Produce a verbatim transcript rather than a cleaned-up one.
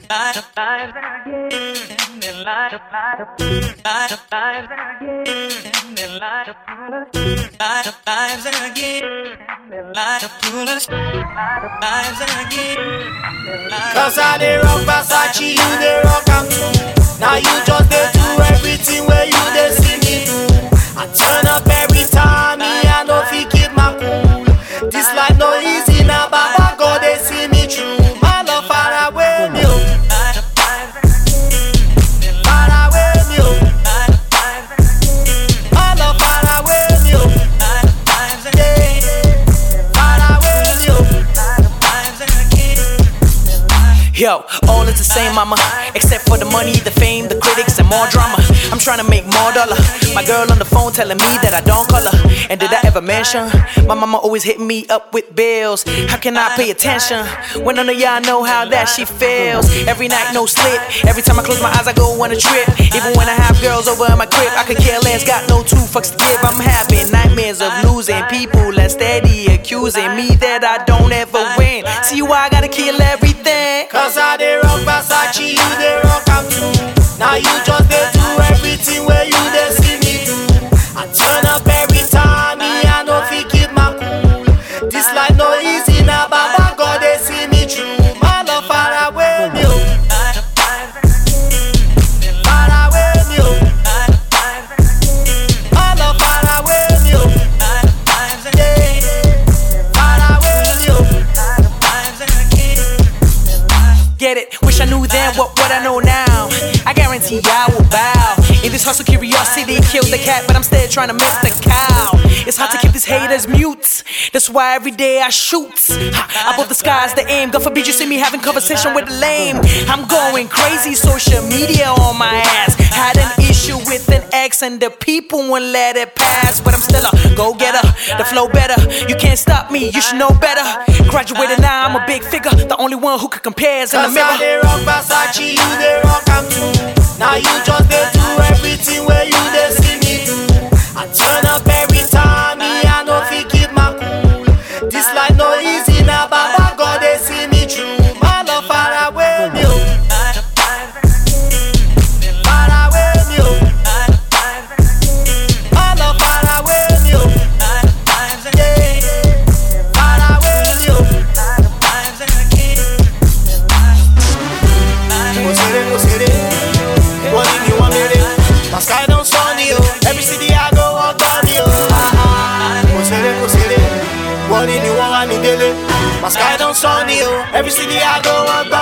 Cause I dey rock Versace, you dey rock am too. Now you just dey do everything where you dey see me do. I turn up every time, me I no fit keep my cool. This life no easy now, Baba God they see me through. My love far away me oh, far away me oh. My love far away me oh, yeah, far away me oh. Yo, all is the same, mama. Except for the money, the fame, the critics, and more drama. I'm trying to make more dollar. My girl on the phone telling me that I don't call her. And did I ever mention? My mama always hitting me up with bills. How can I pay attention when none of y'all know how that she feels? Every night, no sleep. Every time I close my eyes, I go on a trip. Even when I have girls over in my crib, I could care less. Got no two fucks to give. I'm having nightmares of losing people that steady accusing me that I don't ever win. See why I gotta kill everything? Cause I dey rock Versace, you dey rock am too. Now you just dey do everything where you dey see me do. I turn up every time, me I no fit keep my cool. This life no easy now, Baba God they see me through. My love far away me oh, far away me oh. My love far away me oh, yeah, far away me oh. Get it? Wish I knew then what what I know now. I guarantee I will bow. In this hustle, curiosity killed the cat, but I'm still trying to milk the cow. It's hard to keep these haters mute. That's why every day I shoot. Ha, above the sky's the aim. God forbid you see me having conversation with the lame. I'm going crazy, social media on my ass. Had an issue with an ex and the people won't let it pass. But I'm still a go-getter, the flow better. You can't stop me, you should know better. Graduated now, I'm a big figure. The only one who could compare is in the mirror. Cause I dey rock Versace, you dey rock am too. Now you just dey do everything where you dey see me do. I turn up every time, me I no fit keep my cool. This life no easy now, Baba God they see me through. My love far away me oh, far away me oh. My love far away me oh, yeah, far away me oh. Go city, go city. What if you want me to? My sky don't sunny oh. Every city I go on me oh. Go city, go city. What if you want me daily? My sky don't sunny oh. Every city I go on